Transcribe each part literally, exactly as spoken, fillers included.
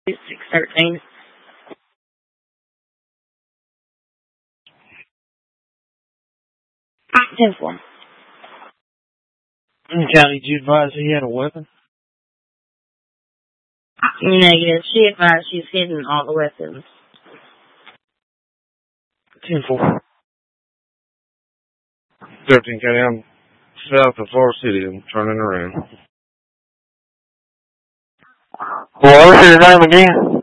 six thirteen. ten four. County, did you advise he had a weapon? Negative. She advised she's hidden all the weapons. ten four. thirteen County, I'm south of Forest City. I'm turning around. Well, what's his name again?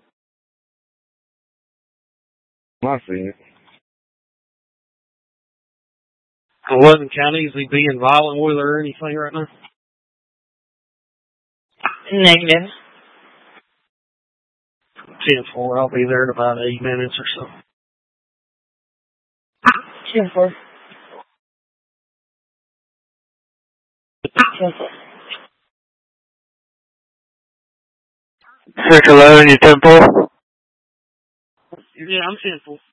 I see it. eleven County, is he being violent with her or anything right now? Negative. ten four, I'll be there in about eight minutes or so. ten four. ten four. six eleven, you ten four? Yeah, I'm ten four.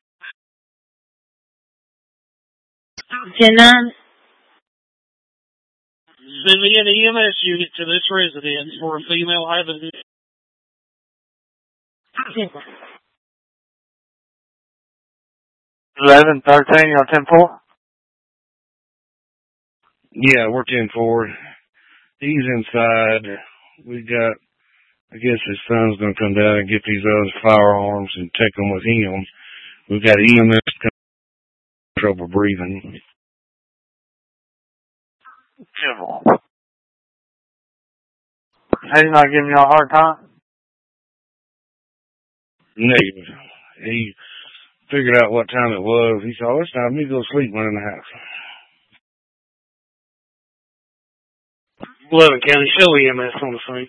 ten nine. Send me an E M S unit to this residence for a female having eleven thirteen, you're ten four? Yeah, we're ten four. He's inside. We got, I guess his son's going to come down and get these other firearms and take them with him. We've got E M S trouble breathing. He's not giving you a hard time? Negative. He figured out what time it was. He said, oh, it's time for me to go to sleep, run in the house. eleven County, show E M S on the scene.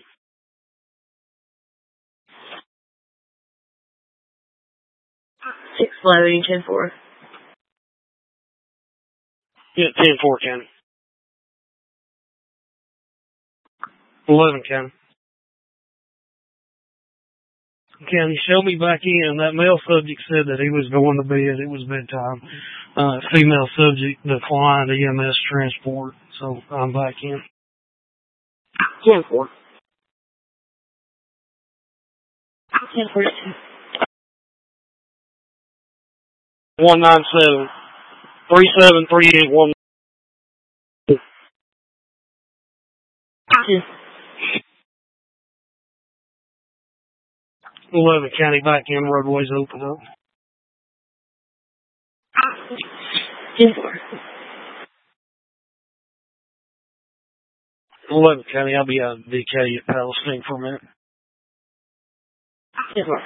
six eleven, ten four. Yeah, ten four County. eleven County. County, show me back in. That male subject said that he was going to bed. It was bedtime. Uh, female subject declined E M S transport, so I'm back in. ten four. ten four. one nine seven, three seven three eight one. eleven County, back in, roadways open up. ten four. eleven County, I'll be out of D K at Palestine for a minute. ten four.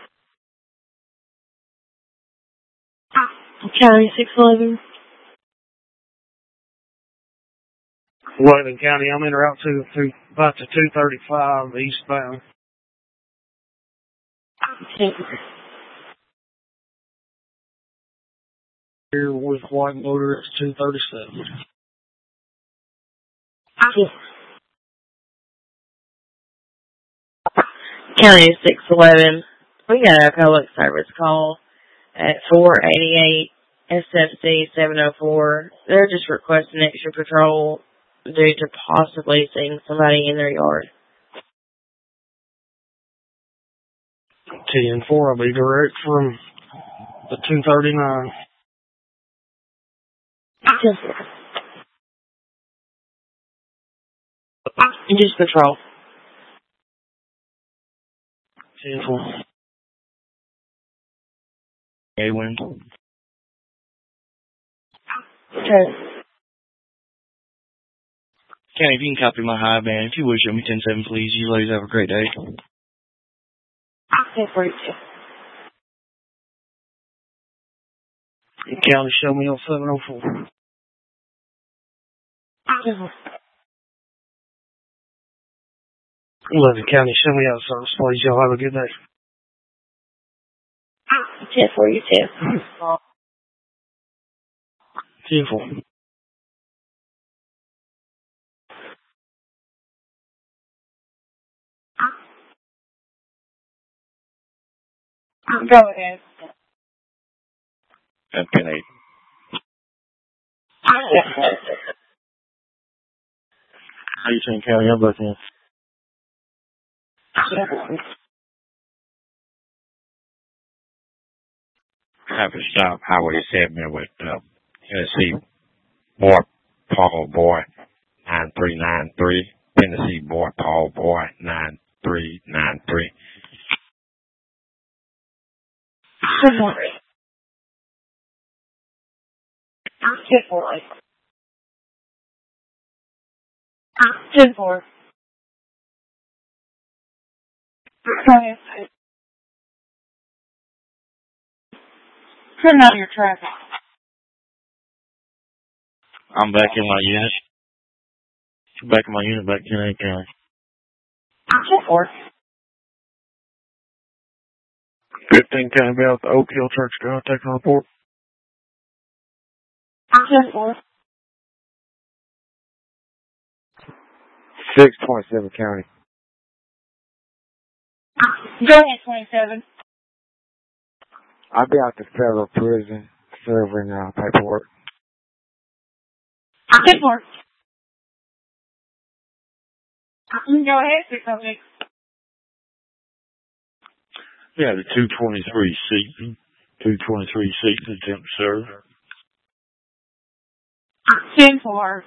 County, six eleven. eleven County, I'm in route to, to about to two thirty-five eastbound. ten four. Here with white motor, it's two thirty-seven. County, six eleven. We got a public service call at four eighty-eight S F C seven oh four. They're just requesting extra patrol due to possibly seeing somebody in their yard. ten four, I'll be direct from the two thirty-nine. Just patrol. ten four. Hey, Wayne. Okay. Kenny, if you can copy my high band, if you would show me ten seven, please. You ladies have a great day. ten forty-two. County, show me on seven oh four. eleven County, show me out service, please. Y'all have a good day. ten forty-two. ten four. Go ahead. At ten eight. How you saying, County? I'm back in. traffic stop, Highway seven with uh, Tennessee Boy, Paul Boy, nine three nine three. Tennessee Boy, Paul Boy, nine three nine three. Good morning. Good morning. Good morning. Go ahead. Turn on your traffic. I'm back in my unit. Back in my unit, back in Kennedy County. Good morning. fifteen County Bell, the Oak Hill Church Ground, taking a report. Good morning. six twenty-seven County. Go ahead, twenty-seven. I'll be out to federal prison serving uh, paperwork. Good morning. Go ahead, six oh six. Yeah, the two twenty-three seat. two twenty-three seat attempt to serve. ten four.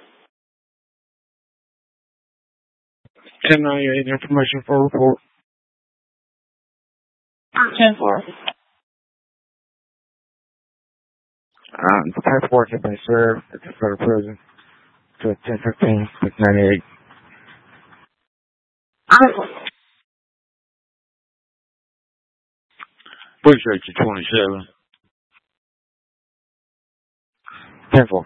ten ninety-eight information for report. ten four. Uh, the paperwork has been served at the federal prison to ten fifteen, six ninety-eight. Appreciate you, twenty-seven. ten four.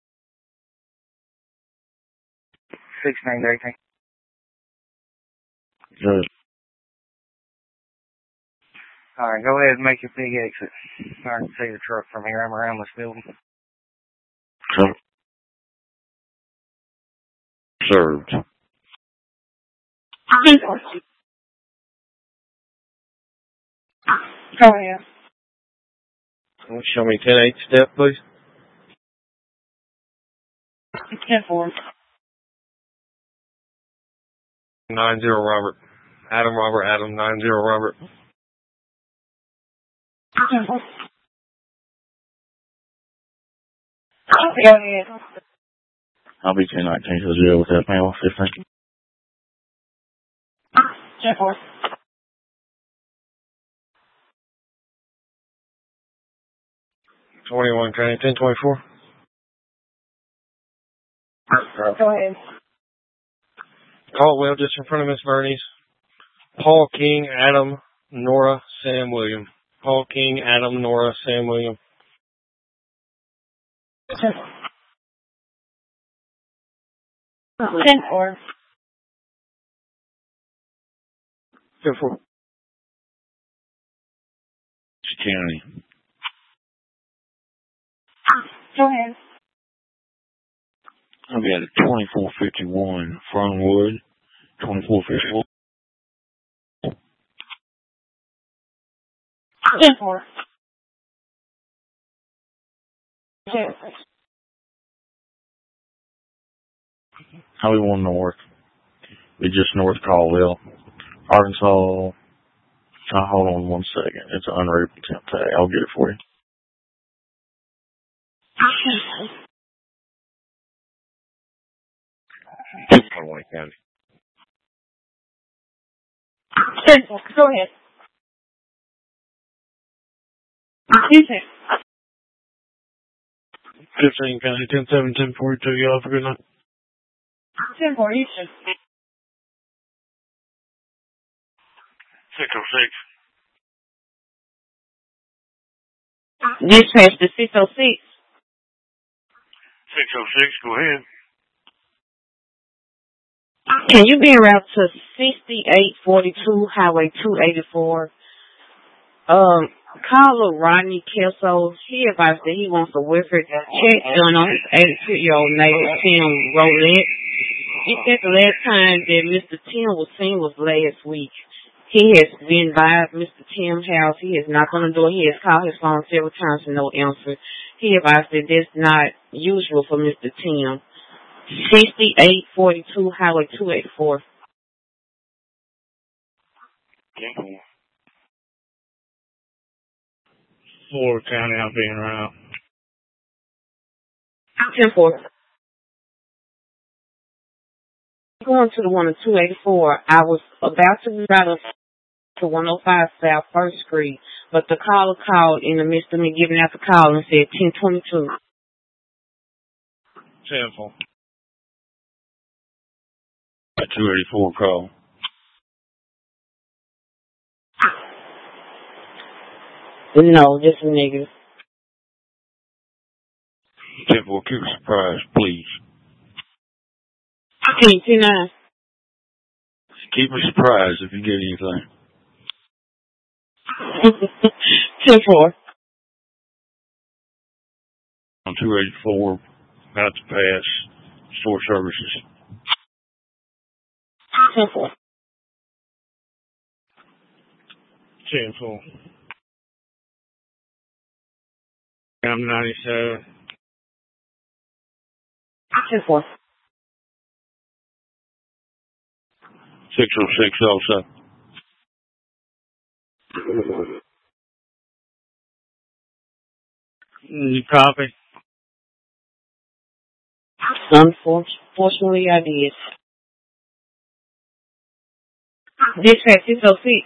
six nine three. Good. All right, go ahead and make your big exit. I can see the truck from here. I'm around this building. So, served. Go ahead. Show me ten eight step, please. ten four. nine zero Robert. Adam Robert, Adam, nine zero Robert. ten four. Go ahead. I'll be ten nineteen to the jail with that panel, fifteen. ten four. twenty-one County, ten twenty-four. Go ahead. Caldwell, just in front of Miss Bernie's. Paul King, Adam, Nora, Sam William. Paul King, Adam, Nora, Sam William. ten four. ten four. County. Go ahead. I'll be at a twenty-four fifty-one Fernwood. twenty-four fifty-one. ten four. How we want north? We just north Caldwell. Arkansas. Uh, hold on one second. It's an unrated attempt tag. I'll get it for you. twenty-one County. Go ahead. fifteen County, ten seven, ten forty-two. Y'all have a good night. ten four. Eastern. six oh six. Dispatch to six oh six. six oh six, go ahead. Can you be around to sixty-eight forty-two Highway two eighty-four? Um, call Rodney Kelso. He advised that he wants a welfare check done on his eighty-two-year-old neighbor, Tim Rolette. He said the last time that Mister Tim was seen was last week. He has been by Mister Tim's house. He has knocked on the door. He has called his phone several times and no answer. He advised that that's not usual for Mister Tim. sixty-eight forty-two Highway two eighty-four. Florida County, I'm being around. ten four. Going to the one of two eighty-four. I was about to route to one oh five South First Street, but the caller called in the midst of me giving out the call and said ten twenty-two. ten four. A two eighty-four call. No, just a negative. ten four, keep a surprise, please. ten two nine. Keep me surprised if you get anything. ten four. On two eighty-four, about to pass, store services. ten four. ten four. I'm ninety-seven. ten four. six oh six also. You copy? Unfortunately, I did. Dispatch six oh six.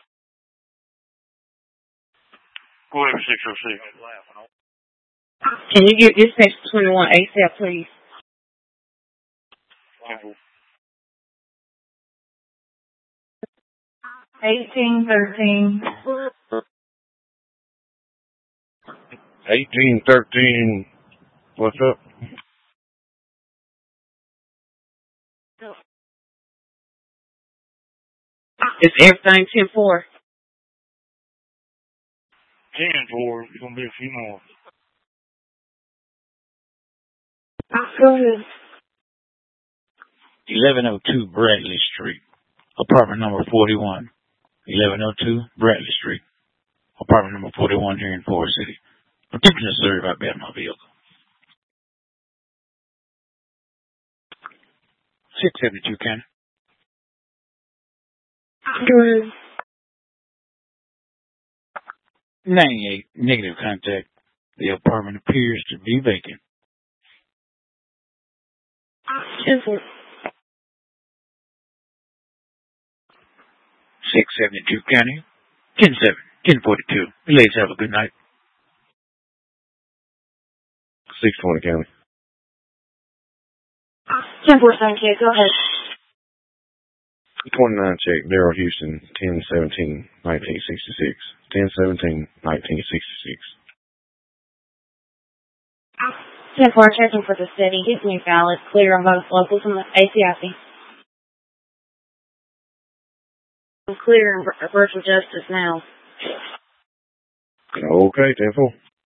Go ahead, six oh six. Can you get dispatch twenty-one ASAP, please? Eighteen thirteen. eighteen thirteen. What's up? Is everything ten four? ten four. It's going to be a few more. Go ahead. eleven oh two Bradley Street, apartment number forty-one. eleven oh two Bradley Street, apartment number forty-one here in Forest City. Attention to serve, I've been my vehicle. six seventy-two County. Go ahead. ninety-eight, negative contact. The apartment appears to be vacant. ten four. six seventy-two County. ten seven, ten forty-two. You ladies have a good night. six twenty County. ten four seven K, go ahead. twenty-nine check, Daryl Houston, ten seventeen nineteen sixty-six. ten seventeen nineteen sixty-six. ten four, checking for the city. It's me valid. Clear on both locals and the A C I C. I'm clear in virtual justice now. Okay, ten four.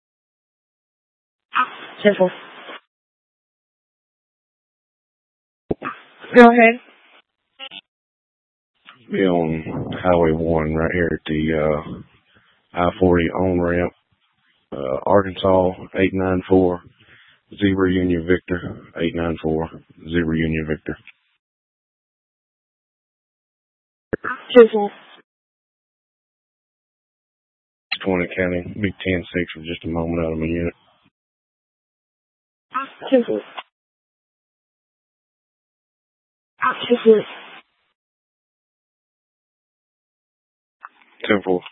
ten four. Go ahead. Be on Highway one right here at the uh, I forty on ramp. Uh, Arkansas, eight nine four. Zebra Union Victor, eight nine four. Zebra Union Victor. ten four. twenty County, Big ten six for just a moment out of my unit. ten four. ten four. ten four.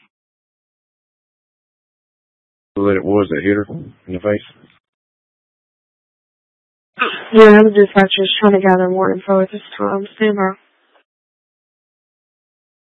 So that it was that hit her in the face? Yeah, the dispatcher's trying to gather more info at this time. Stand by.